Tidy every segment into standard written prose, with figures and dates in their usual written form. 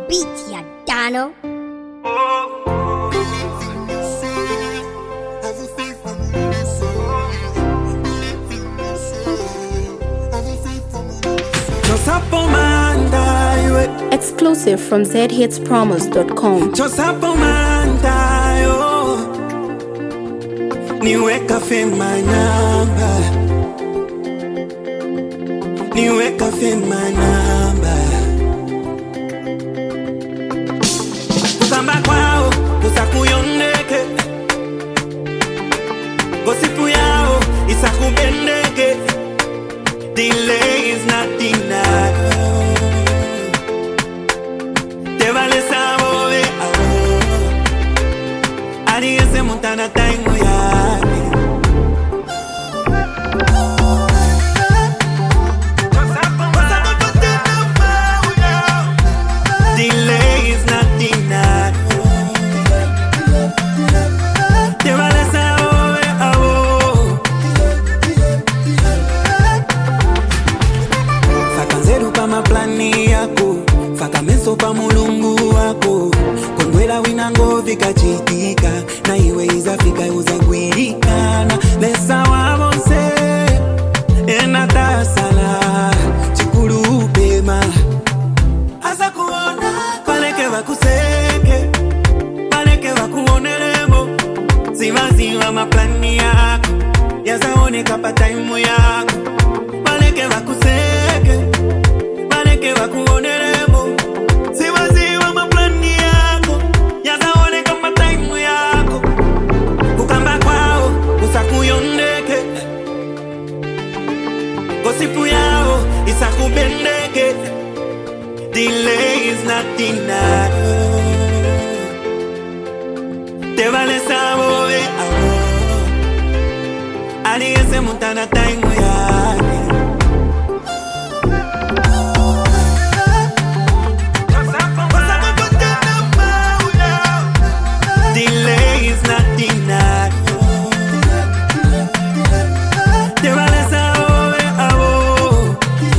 beat, ya Dano. Exclusive from zhitspromos.com. Niweka fema namba, niweka fema namba. Kukamba kwao kusakuyondeke, gosipu yao isakubendeke. Delay is not denied. Devale sabove avo, ari ese montana time ya. Delay is not denied. Devale sabove avo, fakanzeru pa maplani yako, fakameso pa mulungu wako. Kongwela winango vikachitika, na iwe izafika uzagwirikana. Lesa wabose, enatasala, chikulu upema. Asa kuona, paleke wakuseke, paleke wakuoneremo. Ziwa maplani yako, yazaone kapa time yako. Paleke wakuseke, paleke wakuoneremo. Ziwa maplani yako, yazaone kapa time yako. Kukamba kwao, usakuyondeke. Gosipu yao, isakubendeke. Delay is not denied. Te vale sabove amor, ari ese montana time yake. Delay is not denied. Te vale sabove amor.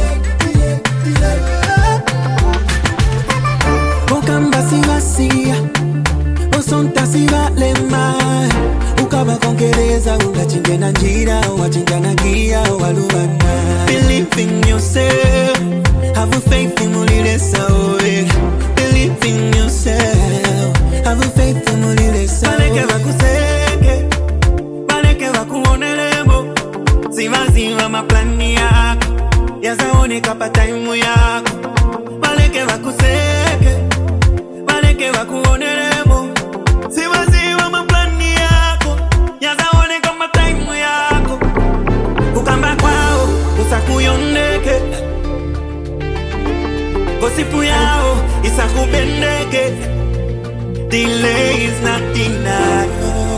Kokamba si vacía, osonta si vale más. Ukaba kongereza, ungachinja na njira, wachinja na gia, walubana. Believe in yourself, have a faith in mulile sawe. Believe in yourself, have a faith in mulile sawe. Baleke wakuseke, baleke wakuoneremo. Ziwa maplani yako, yazaone kapa time yako. Baleke wakuseke, baleke wakuoneremo. Ziwa maplani yako, yazaone kama time yako. Kukamba kwao, usakuyondeke. Gosipu yao, isakubendeke. Delay is not denied.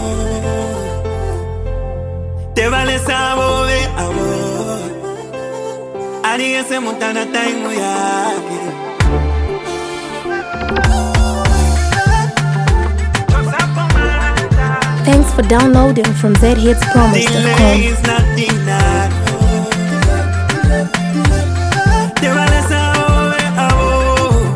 Te vale sabove amor, ari ese montana time yake. Thanks for downloading from zhitspromos.com. Delay is not denied. Te vale sabove amor.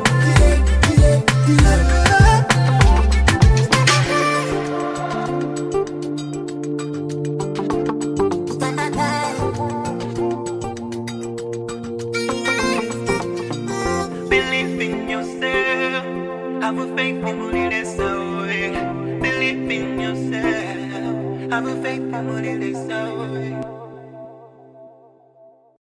Believe in yourself, have a faith in mulile sawe. Believe in yourself, have a faith in mulile sawe.